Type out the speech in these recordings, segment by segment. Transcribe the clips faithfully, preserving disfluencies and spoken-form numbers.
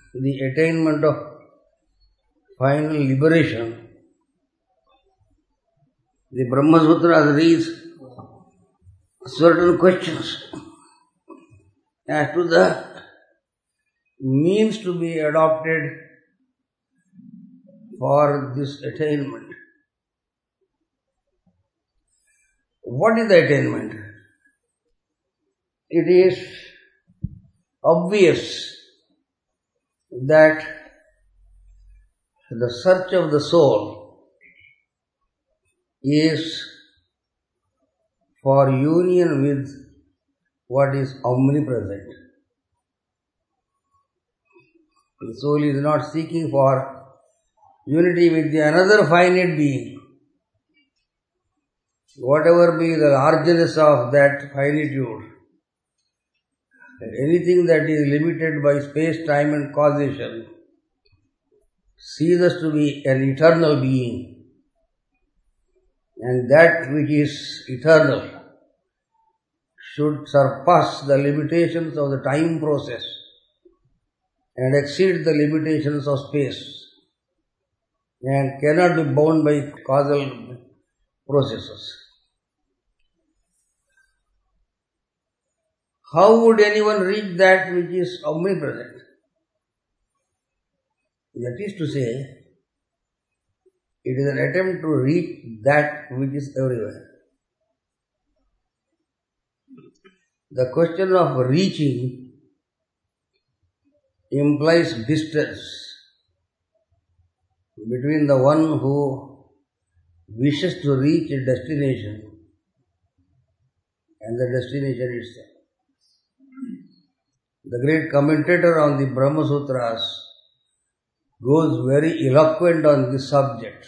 the attainment of final liberation, the Brahma Sutras raise certain questions as to the means to be adopted for this attainment. What is the attainment? It is obvious that the search of the soul is for union with what is omnipresent. The soul is not seeking for unity with the another finite being. Whatever be the largeness of that finitude, anything that is limited by space, time and causation ceases to be an eternal being. And that which is eternal should surpass the limitations of the time process and exceed the limitations of space and cannot be bound by causal processes. How would anyone reach that which is omnipresent? That is to say, it is an attempt to reach that which is everywhere. The question of reaching implies distance between the one who wishes to reach a destination and the destination itself. The great commentator on the Brahma Sutras goes very eloquent on this subject,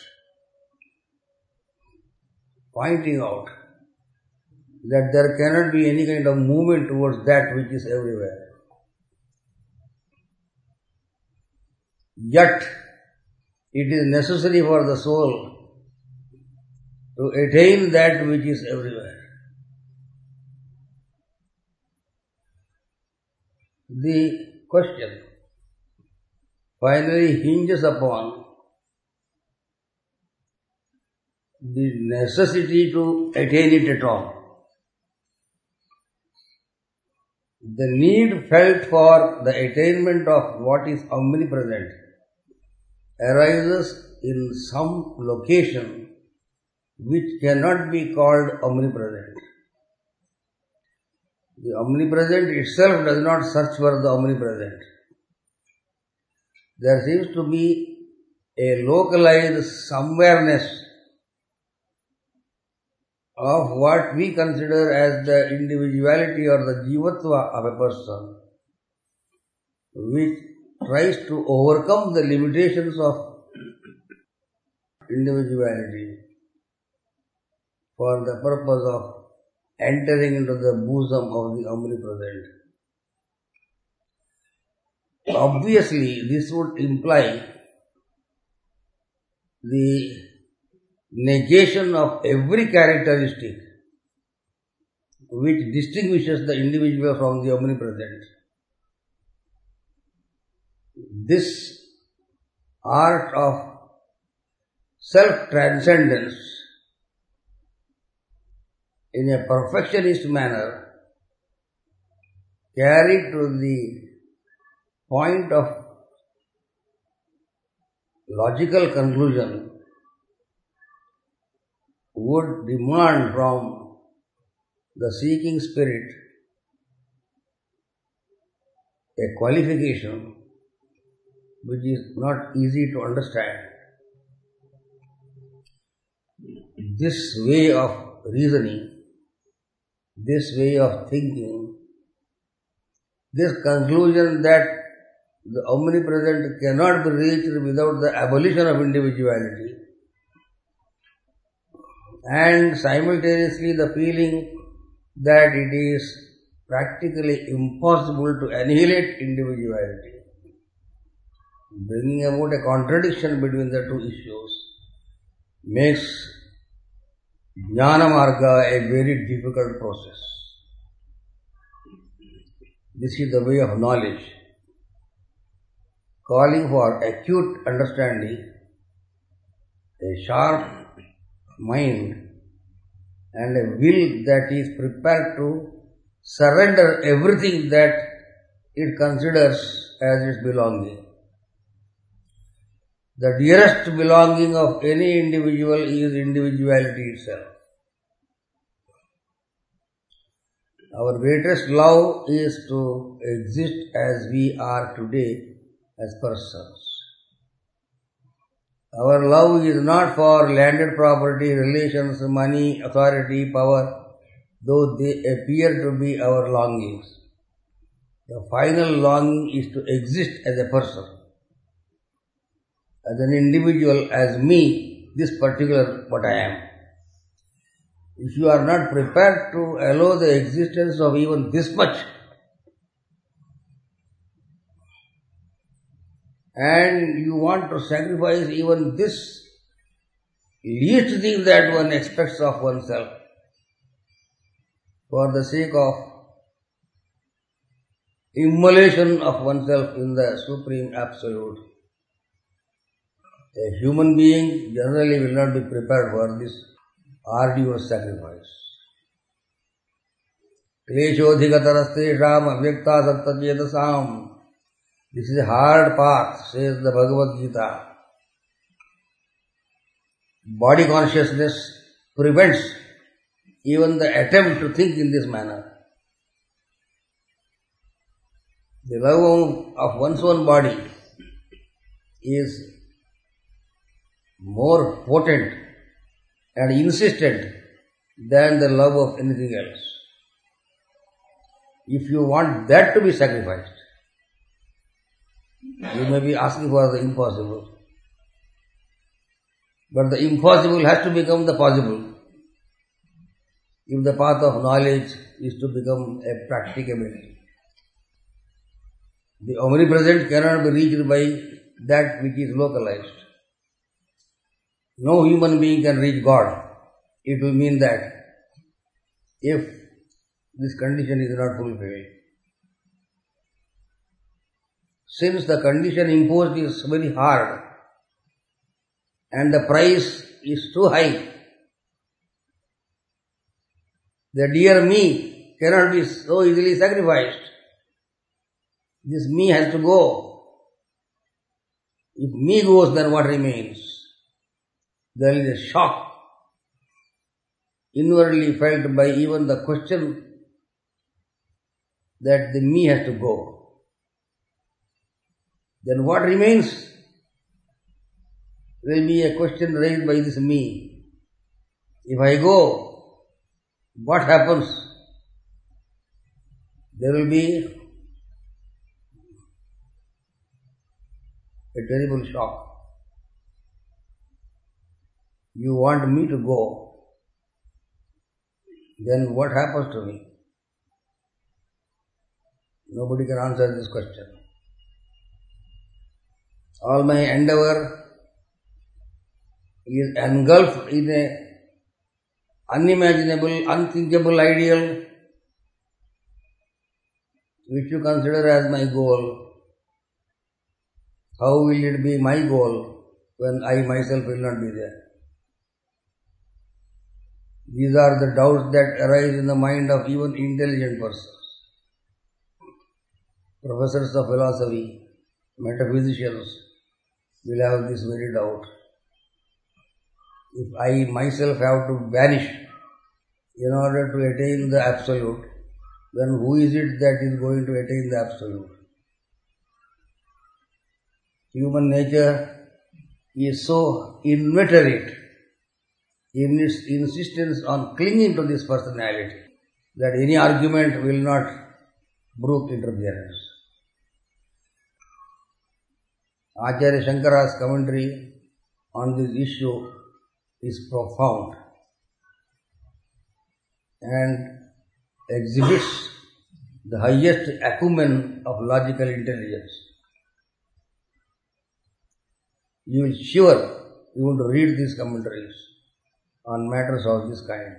pointing out that there cannot be any kind of movement towards that which is everywhere. Yet, it is necessary for the soul to attain that which is everywhere. The question finally hinges upon the necessity to attain it at all. The need felt for the attainment of what is omnipresent arises in some location which cannot be called omnipresent. The omnipresent itself does not search for the omnipresent. There seems to be a localized somewhereness of what we consider as the individuality or the jivatva of a person, which tries to overcome the limitations of individuality for the purpose of entering into the bosom of the omnipresent. Obviously, this would imply the negation of every characteristic which distinguishes the individual from the omnipresent. This art of self-transcendence in a perfectionist manner, carried to the point of logical conclusion, would demand from the seeking spirit a qualification which is not easy to understand. This way of reasoning, this way of thinking, this conclusion that the omnipresent cannot be reached without the abolition of individuality, and simultaneously the feeling that it is practically impossible to annihilate individuality, bringing about a contradiction between the two issues, makes Jnana Marga a very difficult process. This is the way of knowledge. calling for acute understanding, a sharp mind, and a will that is prepared to surrender everything that it considers as its belonging. The dearest belonging of any individual is individuality itself. Our greatest love is to exist as we are today as persons. Our love is not for landed property, relations, money, authority, power, though they appear to be our longings. The final longing is to exist as a person, as an individual, as me, this particular what I am. If you are not prepared to allow the existence of even this much, and you want to sacrifice even this least thing that one expects of oneself for the sake of immolation of oneself in the Supreme Absolute, a human being generally will not be prepared for this arduous sacrifice. Kleshodhikatarastesham avyakta sattvachetasam. This is a hard path, says the Bhagavad Gita. Body consciousness prevents even the attempt to think in this manner. The love of one's own body is more potent and insistent than the love of anything else. If you want that to be sacrificed, you may be asking for the impossible. But the impossible has to become the possible if the path of knowledge is to become a practicability. The omnipresent cannot be reached by that which is localized. No human being can reach God. It will mean that if this condition is not fulfilled. Since the condition imposed is very hard and the price is too high, the dear me cannot be so easily sacrificed. This me has to go. If me goes, then what remains? There is a shock inwardly felt by even the question that the me has to go. Then what remains? There will be a question raised by this me. If I go, what happens? There will be a terrible shock. You want me to go, then what happens to me? Nobody can answer this question. All my endeavor is engulfed in a unimaginable, unthinkable ideal which you consider as my goal. How will it be my goal when I myself will not be there? These are the doubts that arise in the mind of even intelligent persons. Professors of philosophy, metaphysicians will have this very doubt. If I myself have to vanish in order to attain the Absolute, then who is it that is going to attain the Absolute? Human nature is so inveterate in its insistence on clinging to this personality that any argument will not brook interference. Acharya Shankara's commentary on this issue is profound and exhibits the highest acumen of logical intelligence. You will sure you want to read these commentaries on matters of this kind.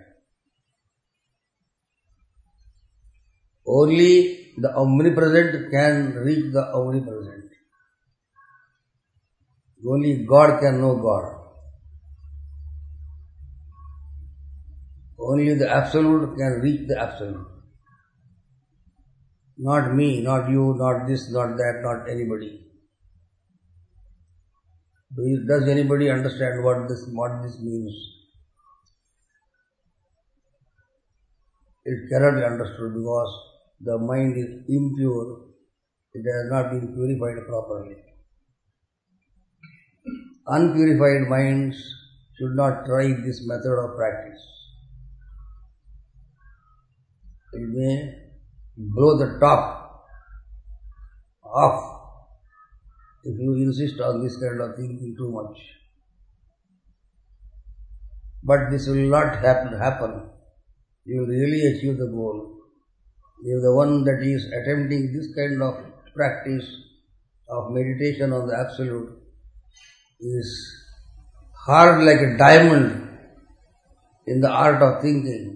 Only the omnipresent can reach the omnipresent. Only God can know God. Only the Absolute can reach the Absolute. Not me, not you, not this, not that, not anybody. Does anybody understand what this what this means? It cannot be understood because the mind is impure. It has not been purified properly. Unpurified minds should not try this method of practice. It may blow the top off if you insist on this kind of thinking too much. But this will not happen. happen. You will really achieve the goal. If the one that is attempting this kind of practice of meditation on the Absolute is hard like a diamond in the art of thinking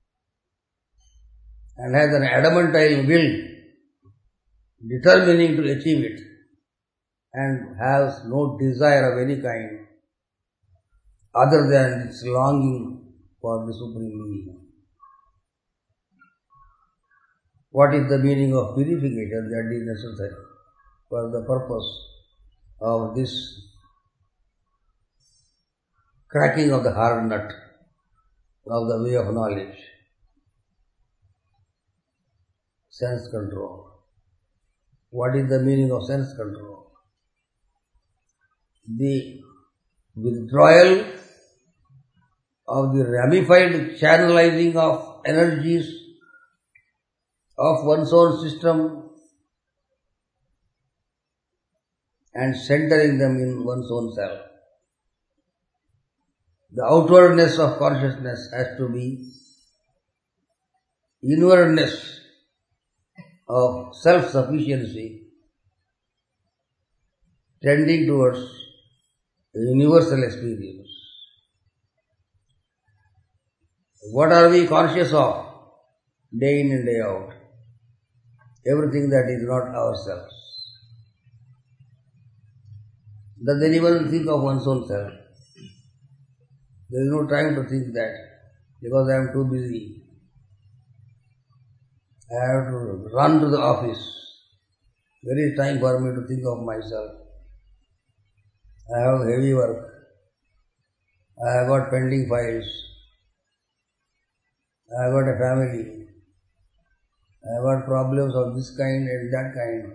and has an adamantine will determining to achieve it and has no desire of any kind other than its longing for the Supreme Being. What is the meaning of purification that is necessary for the purpose of this cracking of the hard nut of the way of knowledge? Sense control. What is the meaning of sense control? The withdrawal of the ramified channelizing of energies of one's own system and centering them in one's own self. The outwardness of consciousness has to be inwardness of self-sufficiency tending towards a universal experience. What are we conscious of day in and day out? Everything that is not ourselves. Does anyone think of one's own self? There is no time to think that because I am too busy. I have to run to the office. There is time for me to think of myself. I have heavy work. I have got pending files. I have got a family. I have got problems of this kind and that kind.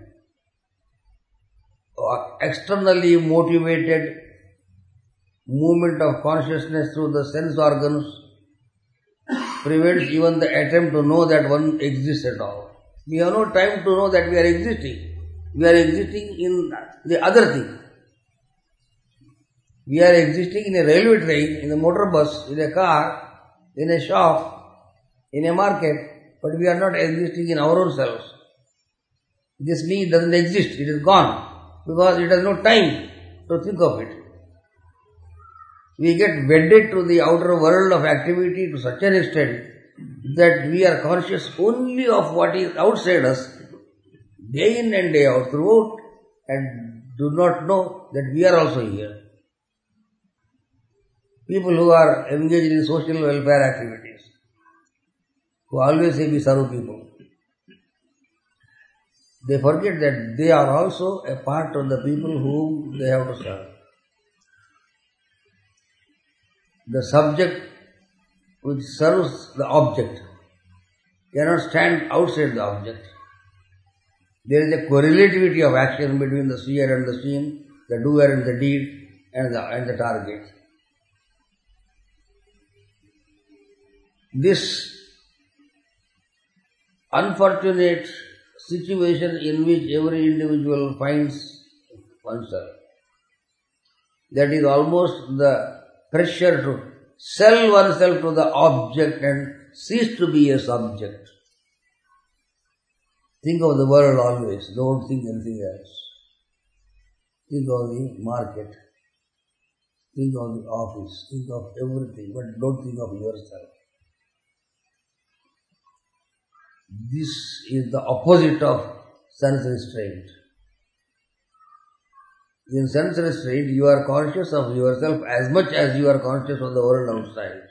Externally motivated movement of consciousness through the sense organs prevents even the attempt to know that one exists at all. We have no time to know that we are existing. We are existing in the other thing. We are existing in a railway train, in a motor bus, in a car, in a shop, in a market, but we are not existing in our own selves. This me doesn't exist, it is gone, because it has no time to think of it. We get wedded to the outer world of activity to such an extent that we are conscious only of what is outside us, day in and day out throughout, and do not know that we are also here. People who are engaged in social welfare activities, who always say we serve people, they forget that they are also a part of the people whom they have to serve. The subject which serves the object cannot stand outside the object. There is a correlativity of action between the seer and the seen, the doer and the deed, and the, and the target. This unfortunate situation in which every individual finds oneself, that is almost the pressure to sell oneself to the object and cease to be a subject. Think of the world always, don't think anything else. Think of the market, think of the office, think of everything, but don't think of yourself. This is the opposite of sense restraint. In sense restraint, you are conscious of yourself as much as you are conscious of the world outside.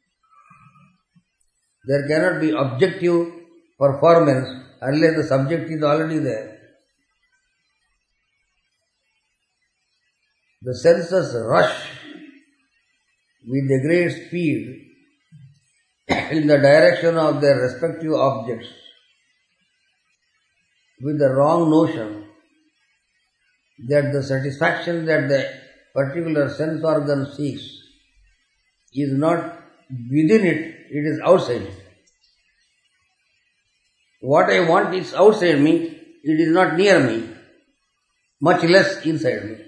There cannot be objective performance unless the subject is already there. The senses rush with a great speed in the direction of their respective objects with the wrong notion that the satisfaction that the particular sense organ seeks is not within it, it is outside. What I want is outside me, it is not near me, much less inside me.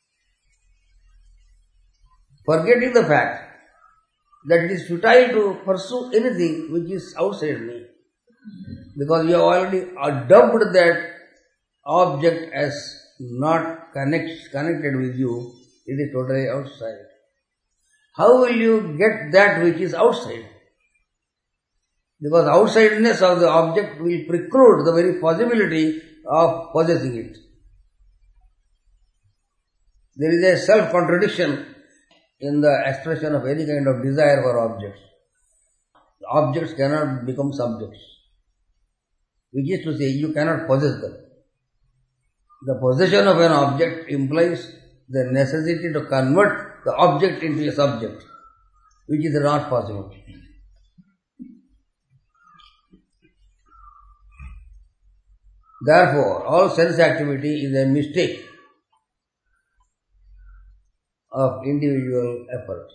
Forgetting the fact that it is futile to pursue anything which is outside me, because you have already dubbed that object as not connect, connected with you, it is totally outside. How will you get that which is outside? Because outsideness of the object will preclude the very possibility of possessing it. There is a self-contradiction in the expression of any kind of desire for objects. The objects cannot become subjects, which is to say, you cannot possess them. The possession of an object implies the necessity to convert the object into a subject, which is not possible. Therefore, all sense activity is a mistake of individual effort.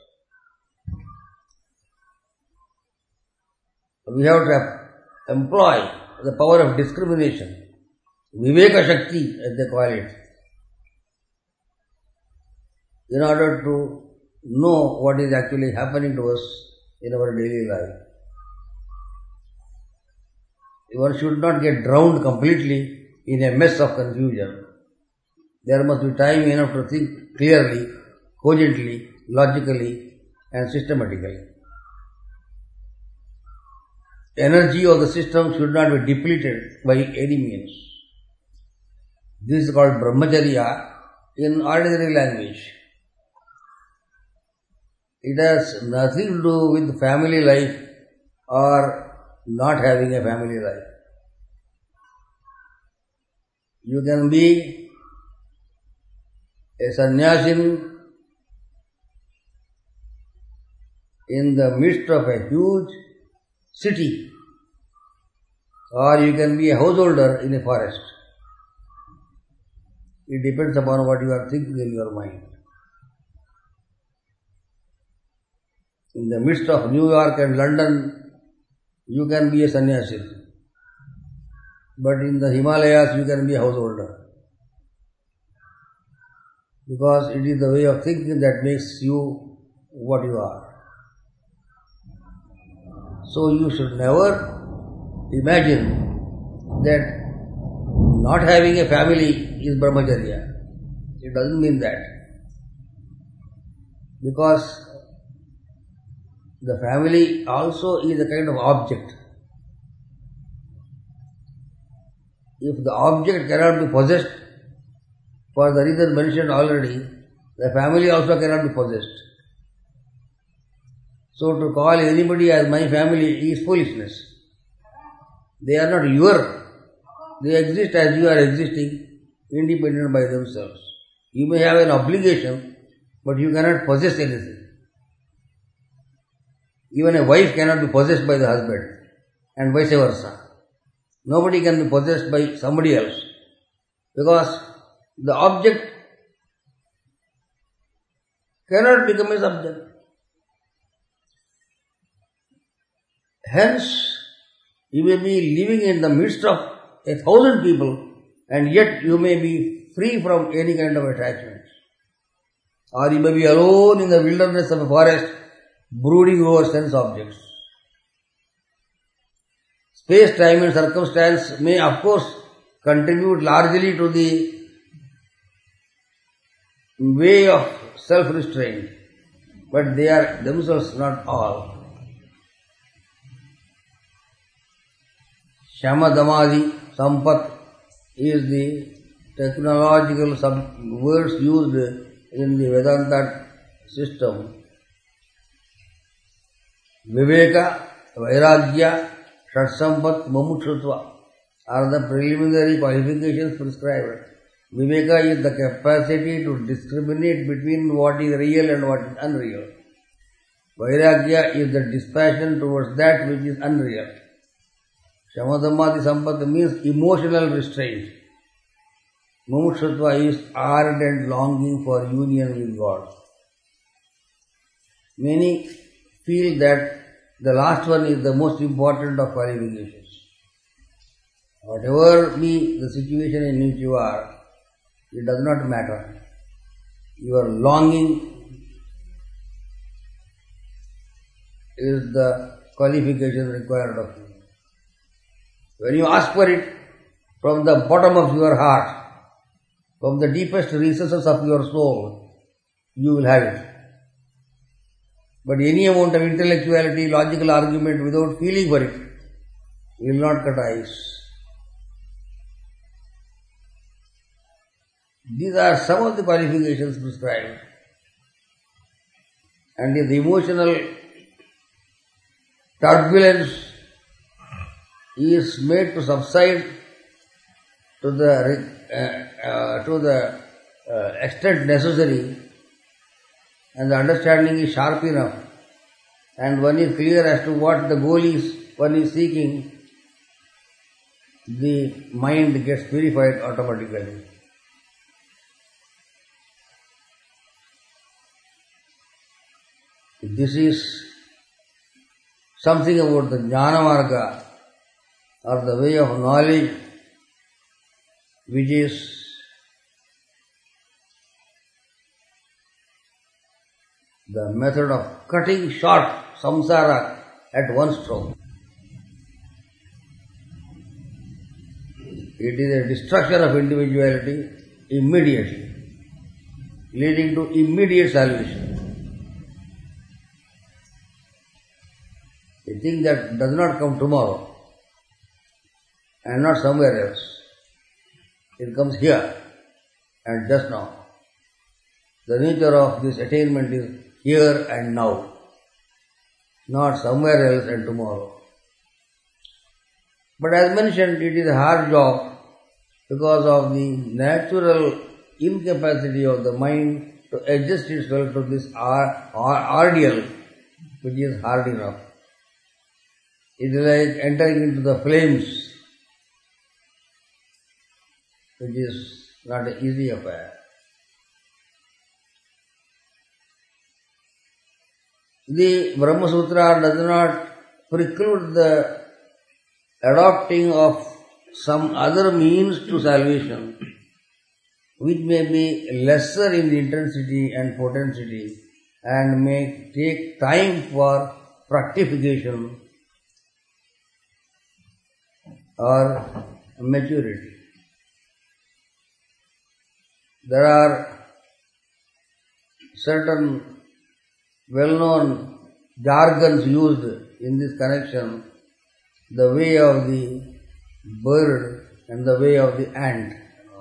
We have to employ the power of discrimination, Viveka Shakti as they call it, in order to know what is actually happening to us in our daily life. One should not get drowned completely in a mess of confusion. There must be time enough to think clearly, cogently, logically and systematically. Energy of the system should not be depleted by any means. This is called brahmacharya in ordinary language. It has nothing to do with family life or not having a family life. You can be a sannyasin in the midst of a huge city, or you can be a householder in a forest. It depends upon what you are thinking in your mind. In the midst of New York and London, you can be a sannyasi. But in the Himalayas, you can be a householder. Because it is the way of thinking that makes you what you are. So you should never imagine that not having a family is brahmacharya. It doesn't mean that. Because the family also is a kind of object. If the object cannot be possessed, for the reason mentioned already, the family also cannot be possessed. So to call anybody as my family is foolishness. They are not your. They exist as you are existing, independent by themselves. You may have an obligation, but you cannot possess anything. Even a wife cannot be possessed by the husband, and vice versa. Nobody can be possessed by somebody else, because the object cannot become a subject. Hence, you may be living in the midst of a thousand people, and yet you may be free from any kind of attachment. Or you may be alone in the wilderness of a forest, brooding over sense objects. Space, time and circumstance may of course contribute largely to the way of self-restraint, but they are themselves not all. Shama Damadi Sampat is the technological sub words used in the Vedanta system. Viveka, Vairagya, Shatsampat, Mumukshutva are the preliminary qualifications prescribed. Viveka is the capacity to discriminate between what is real and what is unreal. Vairagya is the dispassion towards that which is unreal. Shamadhamadi Sampatti means emotional restraint. Mumukshutva is ardent longing for union with God. Many feel that the last one is the most important of qualifications. Whatever be the situation in which you are, it does not matter. Your longing is the qualification required of you. When you ask for it from the bottom of your heart, from the deepest recesses of your soul, you will have it. But any amount of intellectuality, logical argument without feeling for it will not cut ice. These are some of the qualifications prescribed. And if the emotional turbulence is made to subside to the uh, uh, to the uh, extent necessary, and the understanding is sharp enough, and one is clear as to what the goal is one is seeking, the mind gets purified automatically. This is something about the Jnana Marga, or the way of knowledge, which is the method of cutting short samsara at one stroke. It is a destruction of individuality immediately, leading to immediate salvation. A thing that does not come tomorrow and not somewhere else. It comes here and just now. The nature of this attainment is here and now, not somewhere else and tomorrow. But as mentioned, it is a hard job because of the natural incapacity of the mind to adjust itself to this ordeal, which is hard enough. It is like entering into the flames, which is not an easy affair. The Brahma Sutra does not preclude the adopting of some other means to salvation, which may be lesser in intensity and potentiality and may take time for fructification or maturity. There are certain well-known jargons used in this connection, the way of the bird and the way of the ant.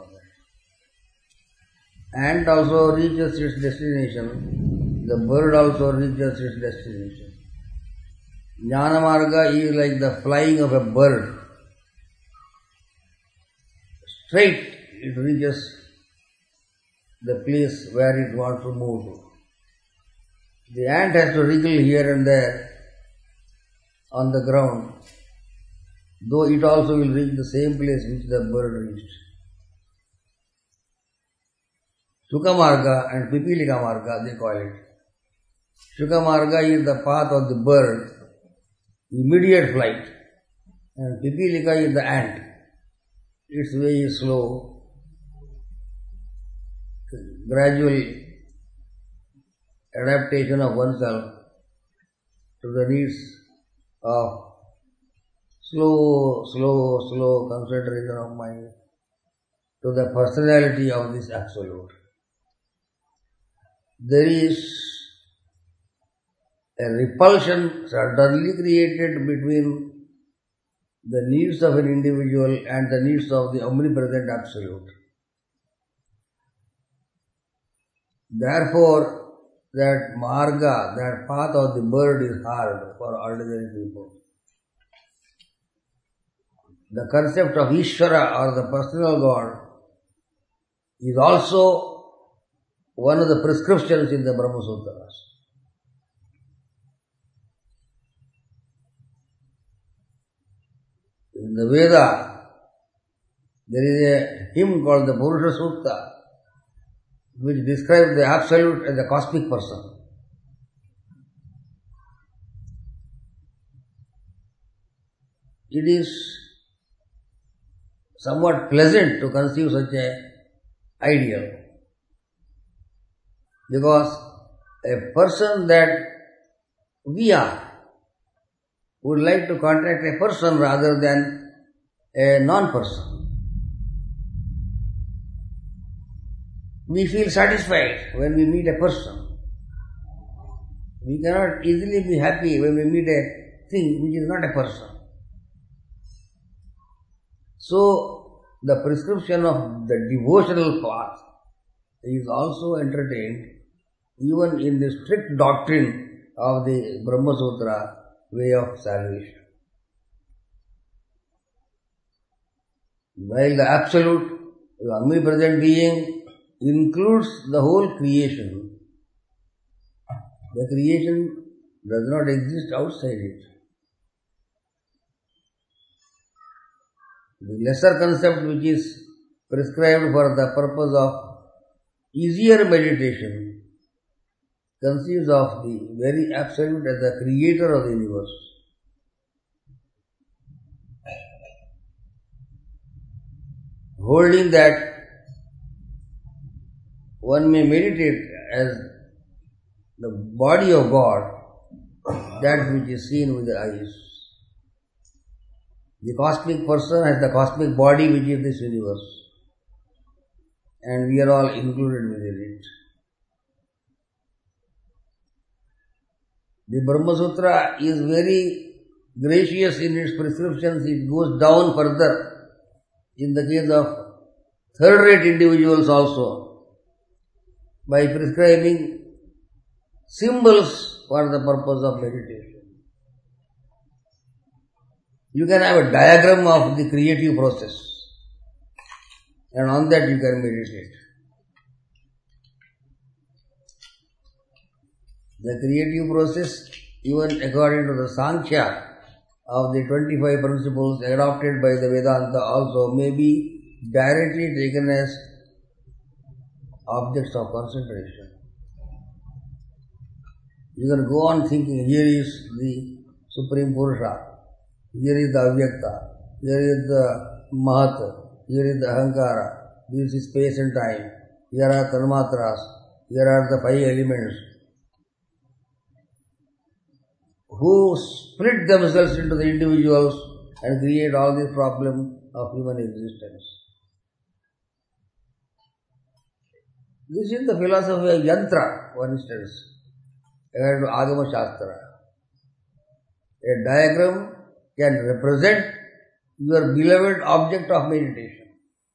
Ant also reaches its destination, the bird also reaches its destination. Jnana Marga is like the flying of a bird. Straight it reaches the place where it wants to move to. The ant has to wriggle here and there on the ground, though it also will reach the same place which the bird reached. Sukha Marga and Pipilika Marga, they call it. Sukha Marga is the path of the bird, immediate flight, and Pipilika is the ant. Its way is slow, gradual adaptation of oneself to the needs of slow, slow, slow concentration of mind to the personality of this Absolute. There is a repulsion suddenly created between the needs of an individual and the needs of the omnipresent Absolute. Therefore, that marga, that path of the bird is hard for ordinary people. The concept of Ishvara or the personal God is also one of the prescriptions in the Brahma Sutras. In the Veda, there is a hymn called the Purusha Sukta, which describes the Absolute as a cosmic person. It is somewhat pleasant to conceive such a ideal, because a person that we are would like to contact a person rather than a non-person. We feel satisfied when we meet a person. We cannot easily be happy when we meet a thing which is not a person. So, the prescription of the devotional path is also entertained even in the strict doctrine of the Brahma Sutra way of salvation. While the Absolute, the omnipresent being, includes the whole creation, the creation does not exist outside it. The lesser concept which is prescribed for the purpose of easier meditation conceives of the very Absolute as the creator of the universe. Holding that one may meditate as the body of God, that which is seen with the eyes. The cosmic person has the cosmic body which is this universe, and we are all included within it. The Brahma Sutra is very gracious in its prescriptions. It goes down further in the case of third-rate individuals also, by prescribing symbols for the purpose of meditation. You can have a diagram of the creative process, and on that you can meditate. The creative process, even according to the Sankhya of the twenty-five principles adopted by the Vedanta, also may be directly taken as objects of concentration. You can go on thinking, here is the Supreme Purusha, here is the Avyakta, here is the Mahat, here is the Ahankara, this is space and time, here are Tanmatras, here are the five elements, who split themselves into the individuals and create all this problem of human existence. This is the philosophy of Yantra, for instance, according to Agama Shastra. A diagram can represent your beloved object of meditation.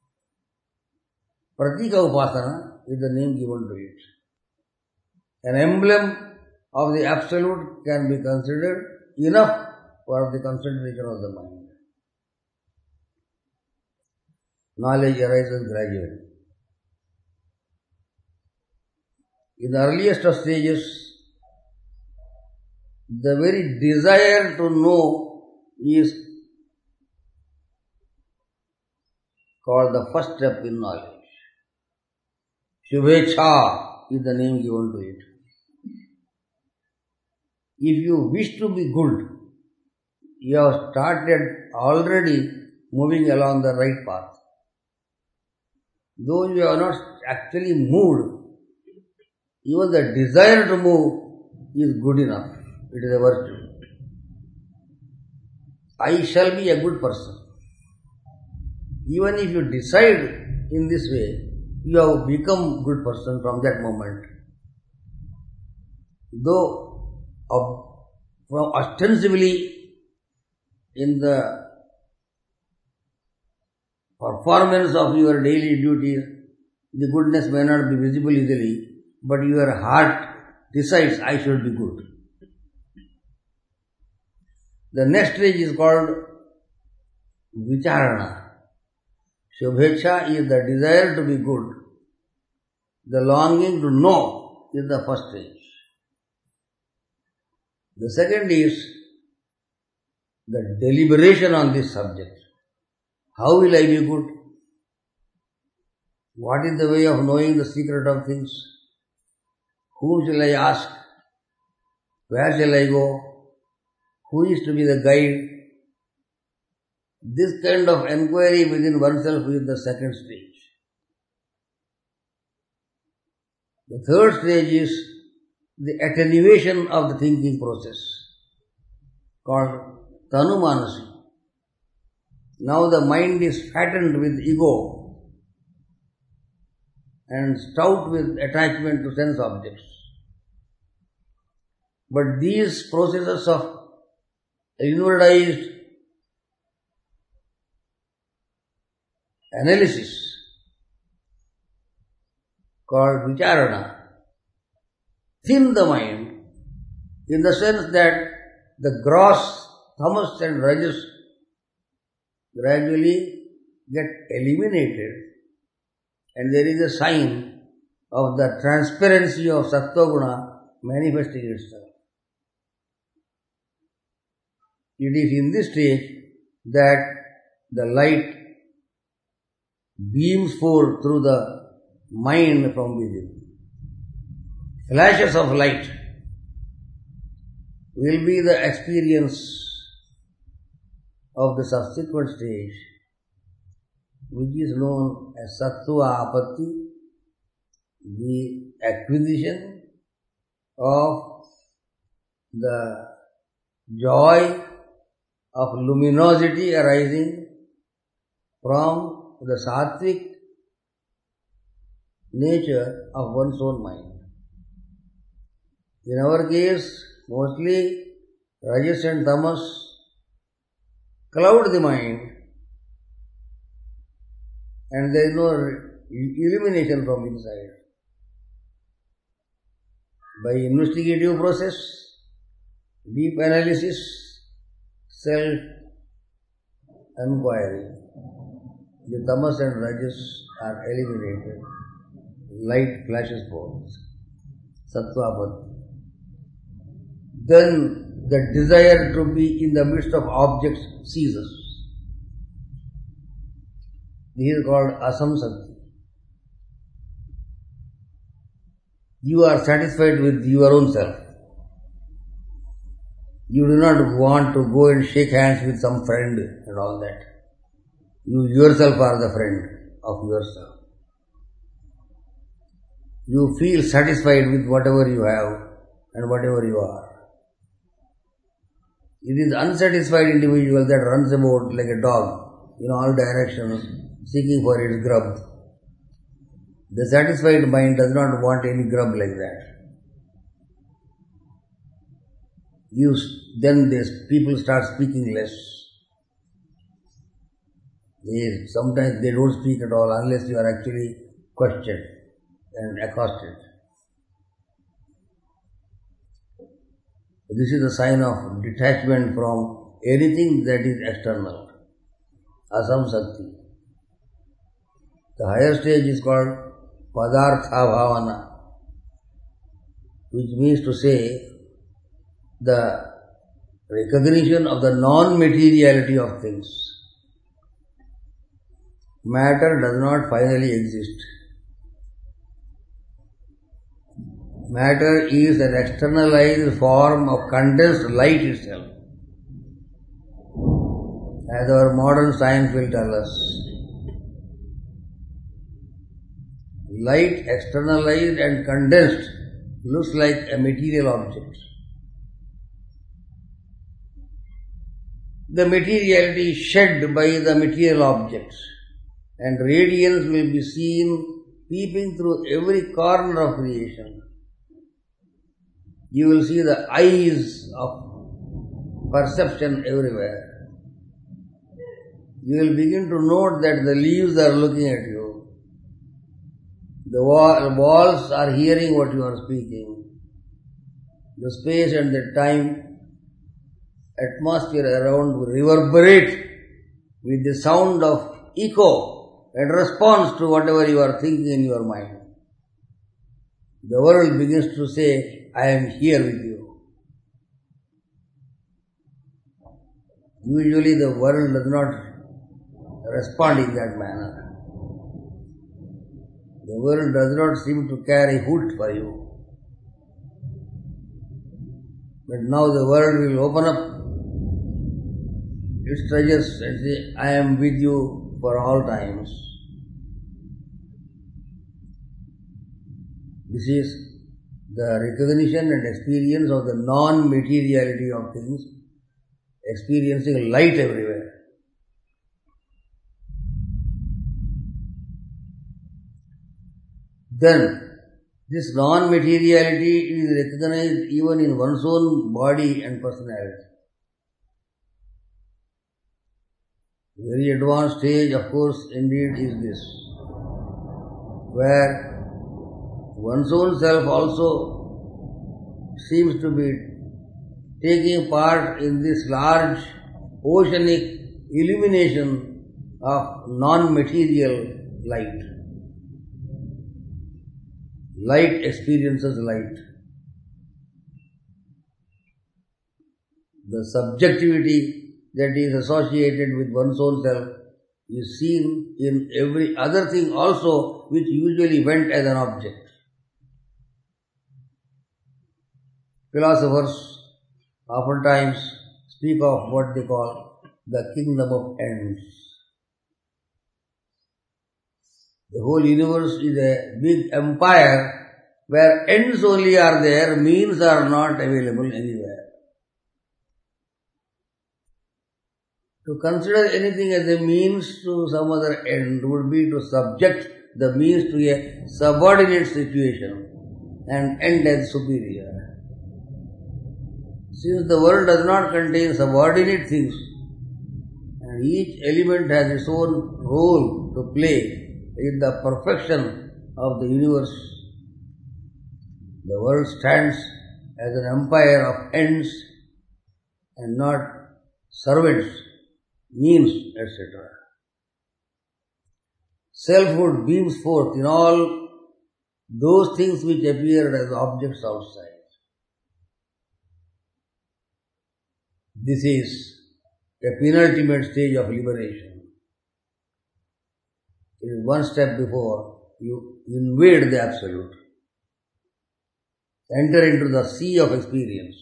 Pratika Upasana is the name given to it. An emblem of the Absolute can be considered enough for the concentration of the mind. Knowledge arises gradually. In the earliest of stages, the very desire to know is called the first step in knowledge. Shubhecha is the name given to it. If you wish to be good, you have started already moving along the right path. Though you have not actually moved, even the desire to move is good enough. It is a virtue. I shall be a good person. Even if you decide in this way, you have become a good person from that moment. Though of, from ostensibly in the performance of your daily duties, the goodness may not be visible easily, but your heart decides I should be good. The next stage is called vicharana. Shubhecha is the desire to be good. The longing to know is the first stage. The second is the deliberation on this subject. How will I be good? What is the way of knowing the secret of things? Whom shall I ask? Where shall I go? Who is to be the guide? This kind of enquiry within oneself is the second stage. The third stage is the attenuation of the thinking process, called tanumanasi. Now the mind is fattened with ego and stout with attachment to sense objects. But these processes of inwardized analysis, called vicharana, thin the mind in the sense that the gross tamas and rajas gradually get eliminated, and there is a sign of the transparency of sattva guna manifesting itself. It is in this stage that the light beams forth through the mind from within. Flashes of light will be the experience of the subsequent stage, which is known as sattva apatti, the acquisition of the joy of luminosity arising from the sattvic nature of one's own mind. In our case, mostly rajas and tamas cloud the mind, and there is no illumination from inside. By investigative process, deep analysis, self-enquiry, the tamas and rajas are eliminated. Light flashes forth. Sattva. Then the desire to be in the midst of objects ceases. This is called asamsakti. You are satisfied with your own self. You do not want to go and shake hands with some friend and all that. You yourself are the friend of yourself. You feel satisfied with whatever you have and whatever you are. It is the unsatisfied individual that runs about like a dog in all directions seeking for its grub. The satisfied mind does not want any grub like that. You, then this people start speaking less. They, sometimes they don't speak at all unless you are actually questioned and accosted. This is a sign of detachment from anything that is external. Asamsakti. The higher stage is called padartha bhavana, which means to say the recognition of the non-materiality of things. Matter does not finally exist. Matter is an externalized form of condensed light itself, as our modern science will tell us. Light externalized and condensed looks like a material object. The materiality is shed by the material objects, and radiance will be seen peeping through every corner of creation. You will see the eyes of perception everywhere. You will begin to note that the leaves are looking at you. The wall, walls are hearing what you are speaking. The space and the time, atmosphere around will reverberate with the sound of echo and response to whatever you are thinking in your mind. The world begins to say, I am here with you. Usually the world does not respond in that manner. The world does not seem to care a hoot for you. But now the world will open up its treasures and say, I am with you for all times. This is the recognition and experience of the non-materiality of things, experiencing light everywhere. Then, this non-materiality is recognized even in one's own body and personality. Very advanced stage, of course, indeed is this, where one's own self also seems to be taking part in this large oceanic illumination of non-material light. Light experiences light. The subjectivity that is associated with one's own self is seen in every other thing also, which usually went as an object. Philosophers oftentimes speak of what they call the kingdom of ends. The whole universe is a big empire where ends only are there, means are not available anywhere. To consider anything as a means to some other end would be to subject the means to a subordinate situation and end as superior. Since the world does not contain subordinate things and each element has its own role to play in the perfection of the universe, the world stands as an empire of ends and not servants, means, et cetera. Selfhood beams forth in all those things which appeared as objects outside. This is a penultimate stage of liberation. It is one step before you invade the Absolute, enter into the sea of experience.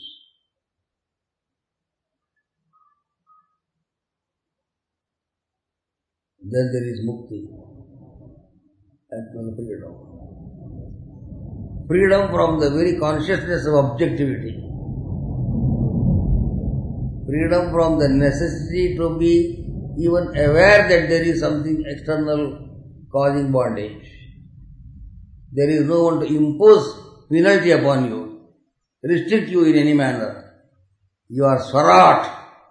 Then there is mukti, actual freedom. Freedom from the very consciousness of objectivity. Freedom from the necessity to be even aware that there is something external causing bondage. There is no one to impose penalty upon you, restrict you in any manner. You are Swarat.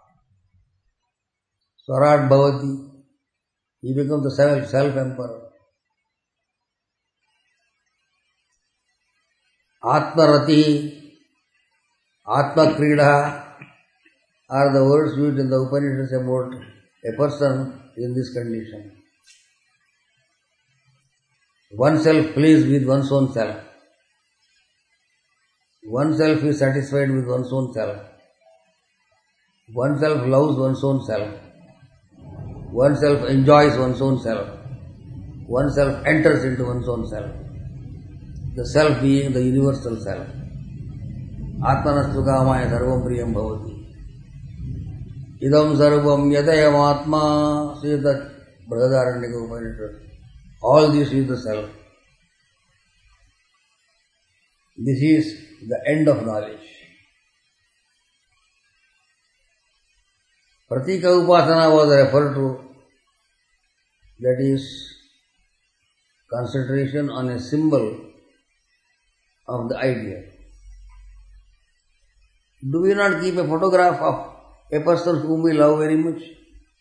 Swarat Bhavati. You become the self, self-emperor. Atmarati, Atma Krida are the words used in the Upanishads about a person in this condition. Oneself plays with one's own self. Oneself is satisfied with one's own self. Oneself loves one's own self. Oneself enjoys one's own self. Oneself enters into one's own self. The self being the universal self. Atmanastu kamaya sarvam priyam bhavati. Idam sarvam yadayam atma. See that Brihadaranyaka Upanishad. All this is the self. This is the end of knowledge. Pratika Upasana was referred to, that is, concentration on a symbol of the idea. Do we not keep a photograph of a person whom we love very much?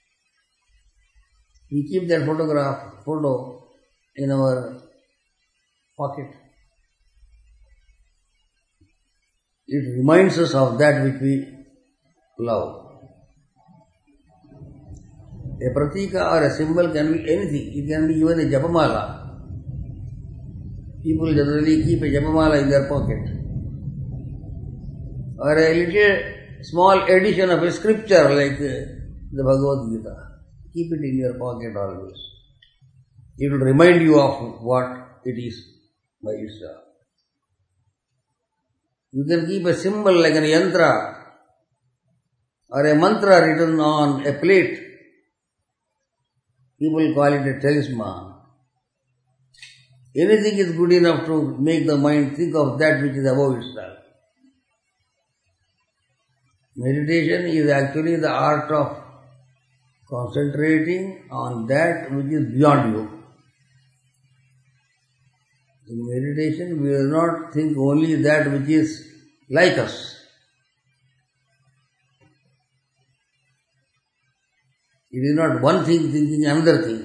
We keep that photograph, photo in our pocket. It reminds us of that which we love. A pratika or a symbol can be anything. It can be even a japamala. People generally keep a japamala in their pocket. Or a little small edition of a scripture like the Bhagavad Gita. Keep it in your pocket always. It will remind you of what it is by itself. You can keep a symbol like an yantra or a mantra written on a plate. People call it a talisman. Anything is good enough to make the mind think of that which is above itself. Meditation is actually the art of concentrating on that which is beyond you. In meditation, we will not think only that which is like us. It is not one thing thinking another thing.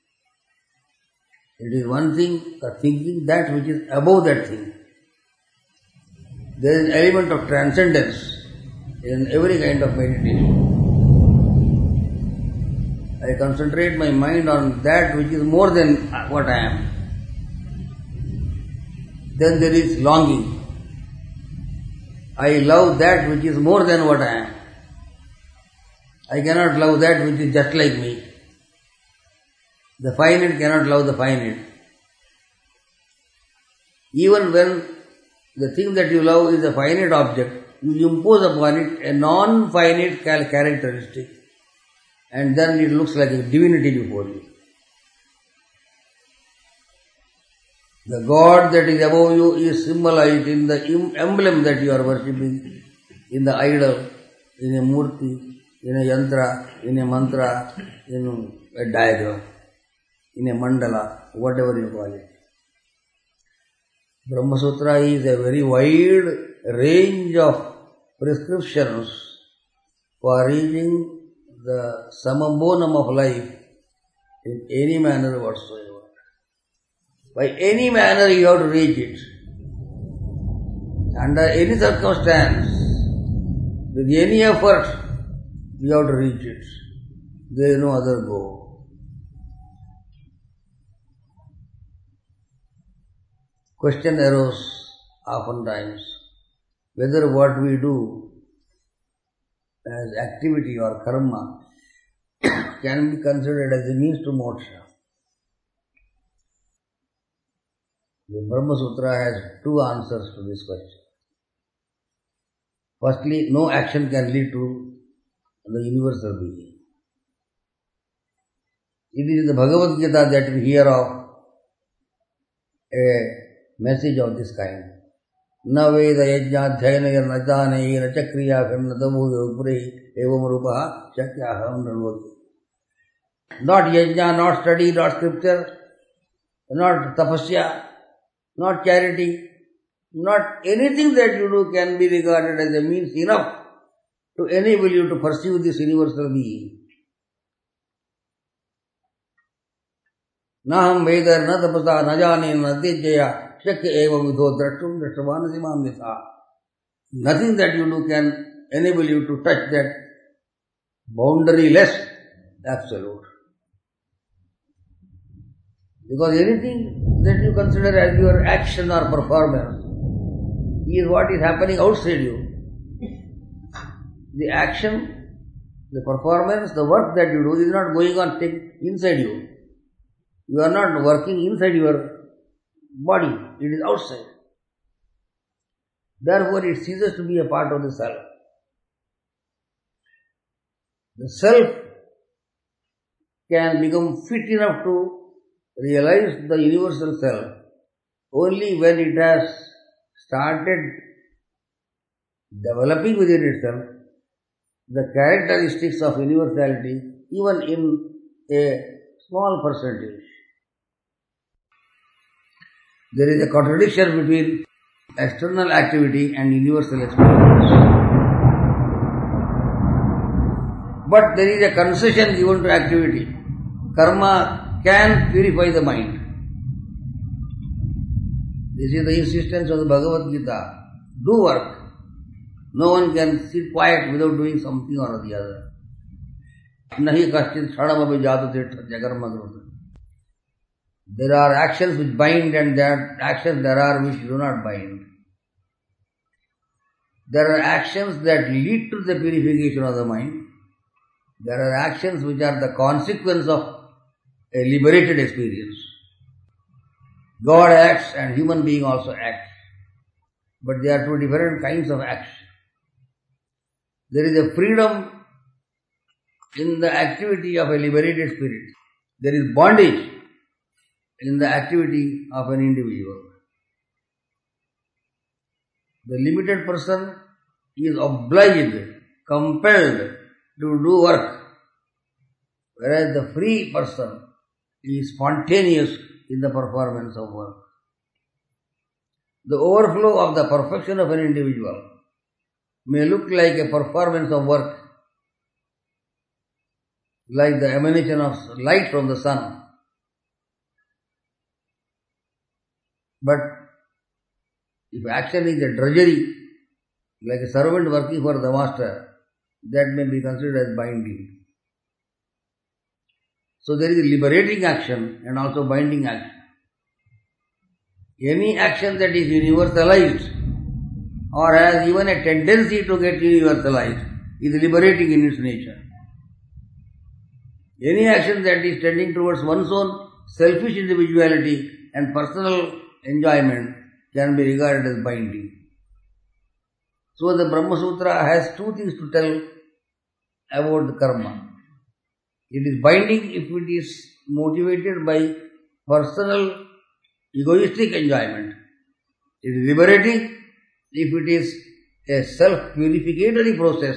It is one thing thinking that which is above that thing. There is an element of transcendence in every kind of meditation. I concentrate my mind on that which is more than what I am. Then there is longing. I love that which is more than what I am. I cannot love that which is just like me. The finite cannot love the finite. Even when the thing that you love is a finite object, you impose upon it a non-finite characteristic, and then it looks like a divinity before you. The God that is above you is symbolized in the emblem that you are worshipping, in the idol, in a murti, in a yantra, in a mantra, in a diagram, in a mandala, whatever you call it. Brahma Sutra is a very wide range of prescriptions for reaching the samabonam of life in any manner whatsoever. By any manner you have to reach it. Under any circumstance, with any effort, you have to reach it. There is no other goal. Question arose oftentimes whether what we do as activity or karma can be considered as a means to moksha. The Brahma Sutra has two answers to this question. Firstly, no action can lead to the universal being. It is in the Bhagavad Gita that we hear of a message of this kind. Na veda yajna dhyayana nadana na chakriya karnadamu yogpuri evam rupaha shakyaham nirvati. Not yajna, not study, not scripture, not tapasya, not charity, not anything that you do can be regarded as a means enough to enable you to pursue this universal being. Naham veda na tapasa na jane na tejaya shakya eva vidho drashtum drashtavanasi mamyatha. Nothing that you do can enable you to touch that boundaryless absolute. Because anything that you consider as your action or performance is what is happening outside you. The action, the performance, the work that you do is not going on inside you. You are not working inside your body, it is outside. Therefore, it ceases to be a part of the self. The self can become fit enough to realize the universal self only when it has started developing within itself the characteristics of universality, even in a small percentage. There is a contradiction between external activity and universal experience. But there is a concession given to activity. Karma can purify the mind. This is the insistence of the Bhagavad Gita. Do work. No one can sit quiet without doing something or the other. Nahi kaschit shadamapi jatu tirtha jagarma grota. There are actions which bind and there are actions there are which do not bind. There are actions that lead to the purification of the mind. There are actions which are the consequence of a liberated experience. God acts and human being also acts. But they are two different kinds of acts. There is a freedom in the activity of a liberated spirit. There is bondage in the activity of an individual. The limited person is obliged, compelled to do work, whereas the free person is spontaneous in the performance of work. The overflow of the perfection of an individual may look like a performance of work, like the emanation of light from the sun. But if action is a drudgery, like a servant working for the master, that may be considered as binding. So there is liberating action and also binding action. Any action that is universalized or has even a tendency to get universalized is liberating in its nature. Any action that is tending towards one's own selfish individuality and personal enjoyment can be regarded as binding. So the Brahma Sutra has two things to tell about the karma. It is binding if it is motivated by personal egoistic enjoyment. It is liberating if it is a self-purificatory process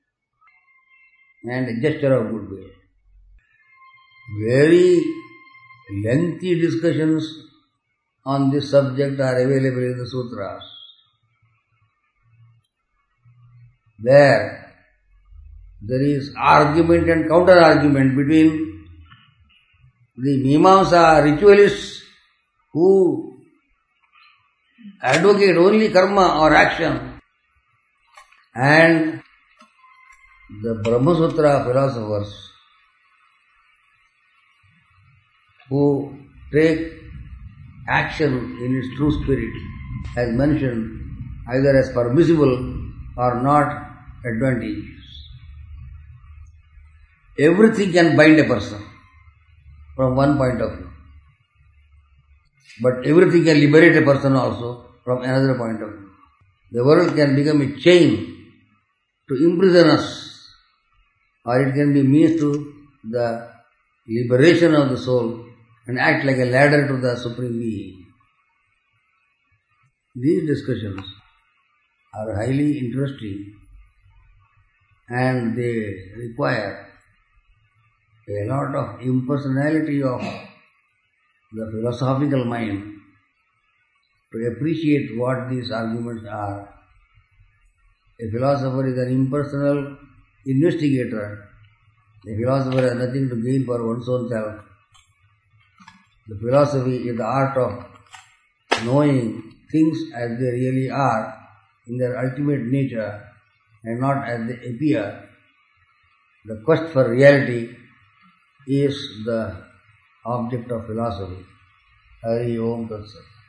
and a gesture of goodwill. Very lengthy discussions on this subject are available in the sutras. There, there is argument and counter-argument between the Mimamsa ritualists who advocate only karma or action and the Brahma Sutra philosophers who take action in its true spirit as mentioned either as permissible or not advantageous. Everything can bind a person from one point of view. But everything can liberate a person also from another point of view. The world can become a chain to imprison us, or it can be means to the liberation of the soul and act like a ladder to the Supreme Being. These discussions are highly interesting and they require a lot of impersonality of the philosophical mind to appreciate what these arguments are. A philosopher is an impersonal investigator. A philosopher has nothing to gain for one's own self. The philosophy is the art of knowing things as they really are in their ultimate nature and not as they appear. The quest for reality is the object of philosophy. Hari Om Tat Sat.